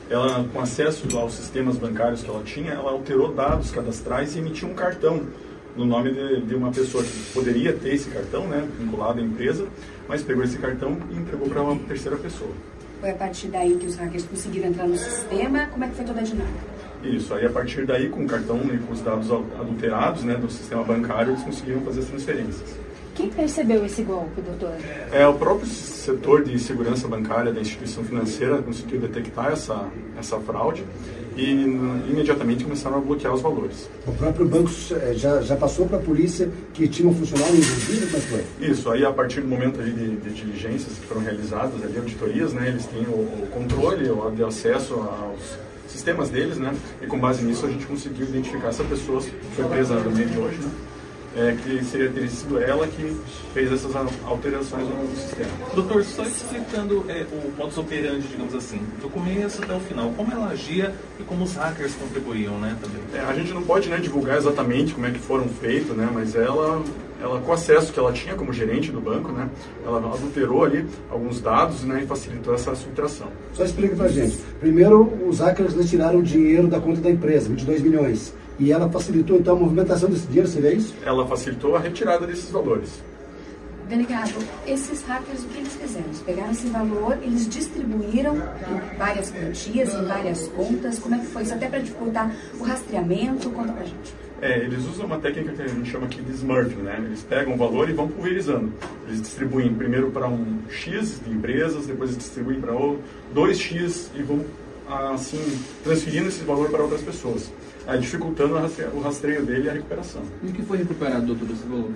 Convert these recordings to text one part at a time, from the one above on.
ela, com acesso aos sistemas bancários que ela tinha, ela alterou dados cadastrais e emitiu um cartão no nome de uma pessoa que poderia ter esse cartão, né, vinculado à empresa, mas pegou esse cartão e entregou para uma terceira pessoa. Foi a partir daí que os hackers conseguiram entrar no sistema? Como é que foi toda a dinâmica? Isso, aí a partir daí, com o cartão e com os dados adulterados, né, do sistema bancário, eles conseguiram fazer as transferências. Quem percebeu esse golpe, doutor? O próprio setor de segurança bancária da instituição financeira conseguiu detectar essa fraude e imediatamente começaram a bloquear os valores. O próprio banco já passou para a polícia que tinha um funcionário envolvido? Como foi? Isso, aí a partir do momento ali de diligências que foram realizadas, ali, auditorias, né, eles têm o controle, o de acesso aos sistemas deles, né, e com base nisso a gente conseguiu identificar essa pessoa, que foi presa no meio de hoje, né, que teria sido ela que fez essas alterações no sistema. Doutor, só explicando o modus operandi, digamos assim, do começo até o final, como ela agia e como os hackers contribuíam, né, também. A gente não pode, né, divulgar exatamente como é que foram feitos, né, mas ela com o acesso que ela tinha como gerente do banco, né, ela adulterou ali alguns dados, né, e facilitou essa subtração. Só explica pra gente. Primeiro, os hackers retiraram o dinheiro da conta da empresa, 22 milhões. E ela facilitou, então, a movimentação desse dinheiro, seria isso? Ela facilitou a retirada desses valores. Delegado, esses hackers, o que eles fizeram? Eles pegaram esse valor, eles distribuíram em várias quantias, em várias contas. Como é que foi isso? Até para dificultar o rastreamento? Conta pra gente. Eles usam uma técnica que a gente chama aqui de smurfing, né? Eles pegam o valor e vão pulverizando. Eles distribuem primeiro para um X de empresas, depois eles distribuem para 2X e vão, assim, transferindo esse valor para outras pessoas, dificultando o rastreio dele e a recuperação. E o que foi recuperado, doutor, esse valor?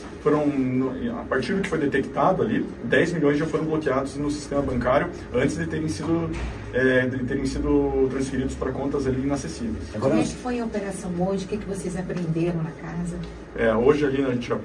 A partir do que foi detectado ali, 10 milhões já foram bloqueados no sistema bancário antes de terem sido transferidos para contas ali inacessíveis. Como é que foi a operação hoje? O que vocês aprenderam na casa? Hoje ali a gente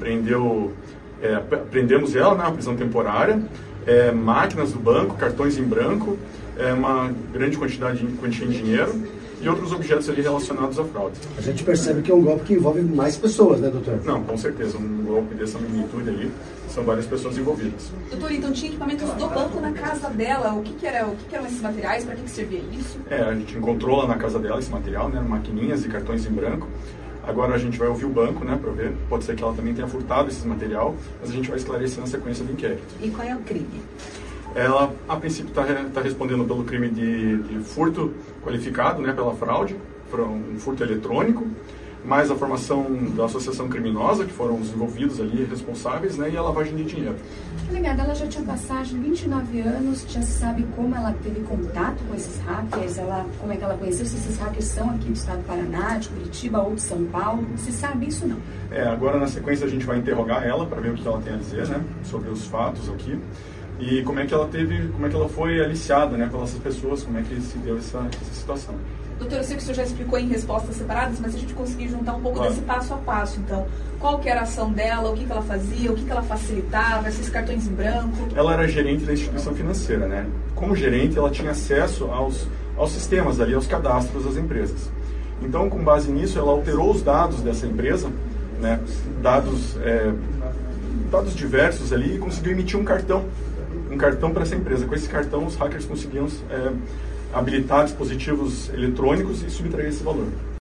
prendemos ela, né, uma prisão temporária, máquinas do banco, cartões em branco, uma grande quantia em dinheiro e outros objetos ali relacionados à fraude. A gente percebe que é um golpe que envolve mais pessoas, né, doutor? Não, com certeza. Um golpe dessa magnitude ali, são várias pessoas envolvidas. Doutor, então tinha equipamentos do banco na casa dela. O que eram esses materiais? Para que servia isso? A gente encontrou lá na casa dela esse material, né, maquininhas e cartões em branco. Agora a gente vai ouvir o banco, né, para ver. Pode ser que ela também tenha furtado esse material, mas a gente vai esclarecer na sequência do inquérito. E qual é o crime? Ela, a princípio, está respondendo pelo crime de furto qualificado, né, pela fraude, um furto eletrônico, mais a formação da associação criminosa, que foram os envolvidos ali, responsáveis, né, e a lavagem de dinheiro. Delegada, ela já tinha passagem de 29 anos, já se sabe como ela teve contato com esses hackers, como é que ela conheceu, se esses hackers são aqui do estado do Paraná, de Curitiba ou de São Paulo, se sabe isso não? Agora na sequência a gente vai interrogar ela para ver o que ela tem a dizer, né, sobre os fatos aqui. E como é que ela foi aliciada, né, pelas pessoas, como é que se deu essa situação. Doutor, eu sei que o senhor já explicou em respostas separadas, mas a gente conseguiu juntar um pouco desse passo a passo. Então, qual que era a ação dela, o que ela fazia, o que ela facilitava, esses cartões em branco? Ela era gerente da instituição financeira, né? Como gerente, ela tinha acesso aos sistemas ali, aos cadastros das empresas. Então, com base nisso, ela alterou os dados dessa empresa, né, dados diversos ali, e conseguiu emitir um cartão para essa empresa. Com esse cartão, os hackers conseguiam habilitar dispositivos eletrônicos e subtrair esse valor.